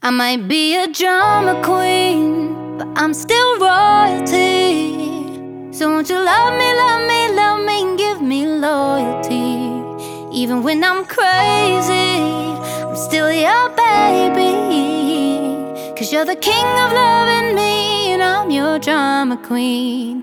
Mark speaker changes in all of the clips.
Speaker 1: I might be a drama queen, but I'm still royalty. So won't you love me, love me, love me, and give me loyalty. Even when I'm crazy, I'm still your baby. 'Cause you're the king of loving me, and I'm your drama queen.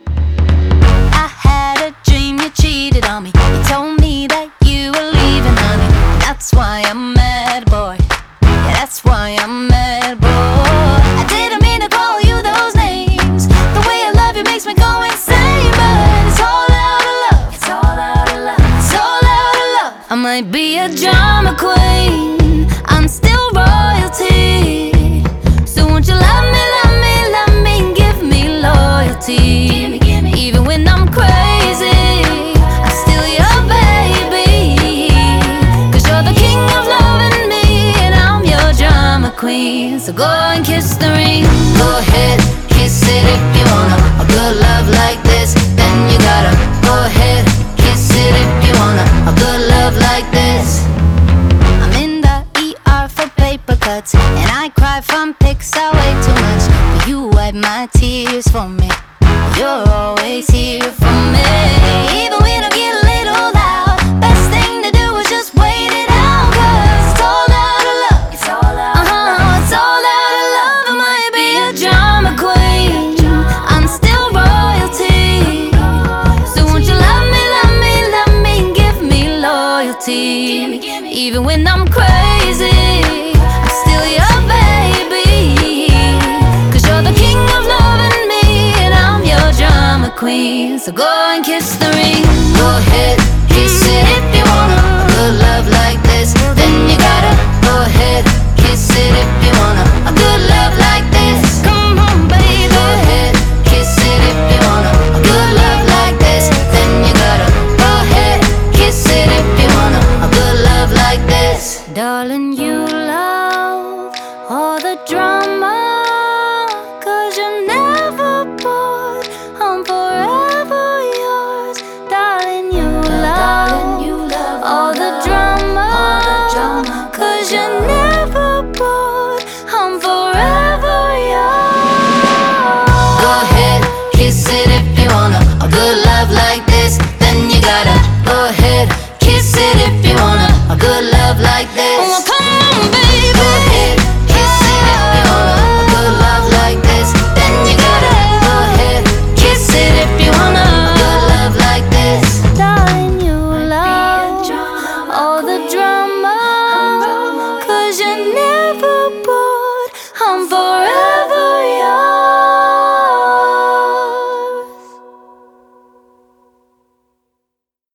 Speaker 1: I had a dream you cheated on me. You told me that you were leaving, honey. That's why I'm mad, boy. Yeah, that's why I'm mad, boy. I didn't mean to call you those names. The way I love you makes me go insane, but it's all out of love. It's all out of love. It's all out of love. I might be a drama queen, I'm still royalty. So won't you love me, love me, love me, and give me loyalty. Even when I'm crazy, I'm still your baby. 'Cause you're the king of loving me, and I'm your drama queen. So go and kiss the ring. Go ahead, kiss it if you wanna. A good love like this, then you gotta go ahead, kiss it if you wanna. A good love like this. I'm in the ER for paper cuts, and I cry from pics I way too much. But you wipe my tears for me. You're always here for me. Even when I get a little loud, best thing to do is just wait it out. 'Cause it's all out of love. It's all out of love. It's all out of love. I might be a drama queen, I'm still royalty. So won't you love me, love me, love me, and give me loyalty. Even when I'm crazy, I'm still your baby. 'Cause you're the king of loving me, and I'm your drama queen. So go and kiss the ring. Go ahead, kiss it if you wanna. A good love like this, then you gotta go ahead, kiss it if you wanna. A good love like this, come on baby. Go ahead, kiss it if you wanna. A good love like this, then you gotta go ahead, kiss it if you wanna. A good love like this. Darling, you love all the drama, 'cause you're never bored, I'm forever yours. Darling, you love all the drama, 'cause you're never bored, I'm forever yours. Go ahead, kiss it if you wanna. A good love like this, then you gotta go ahead, kiss it if you wanna. A good love like this. Oh, come on, baby. Go ahead, kiss it if you wanna. A good love like this, then you gotta go ahead, kiss it if you wanna. A good love like this. Darling, you love all the drama, 'cause you're never bored, I'm forever